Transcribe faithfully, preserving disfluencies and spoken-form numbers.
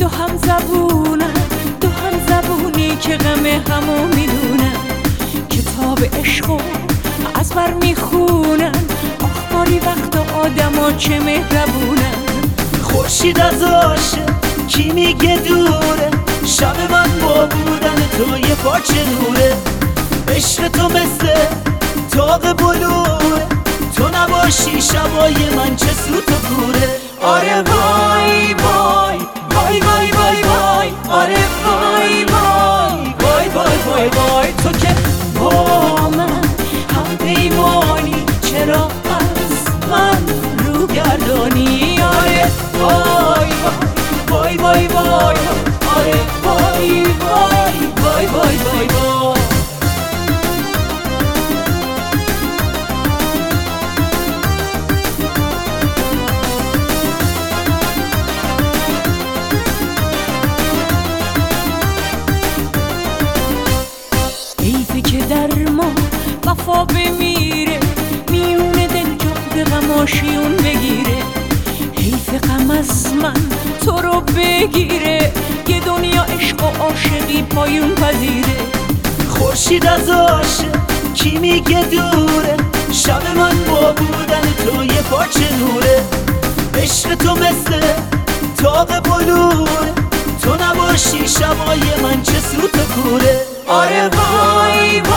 دو هم زبونن، دو هم زبونی که غم همو میدونن، کتاب عشقو از بر میخونن. آخ باری وقت آدما چه مهربونن. خورشید از عاشق کی میگه دوره، شب من با بودن تو یه پاچه نوره. عشق تو مثل تاق بلوره، تو نباشی شبای من چه سوت و کوره. آره وای وای وای وای وای وای، آره وای وای وای وای وای وای. تو که با من هم پیمانی، چرا از من رو گردانی؟ آره وای وای وای وای، آره وای وای وای وای وای وای. حیفه که در ما وفا بمیره، میونه دل جغد غماشیون بگیره. حیف غم از من تو رو بگیره، یه دنیا عشق و عاشقی پایون پذیره. خورشید از عاشق کی میگه دوره، شب من با بودن تو یه پاچه نوره. عشق تو مثل تاق بلوره، تو نباشی شبای من چه سوت و کوره. آره وای وای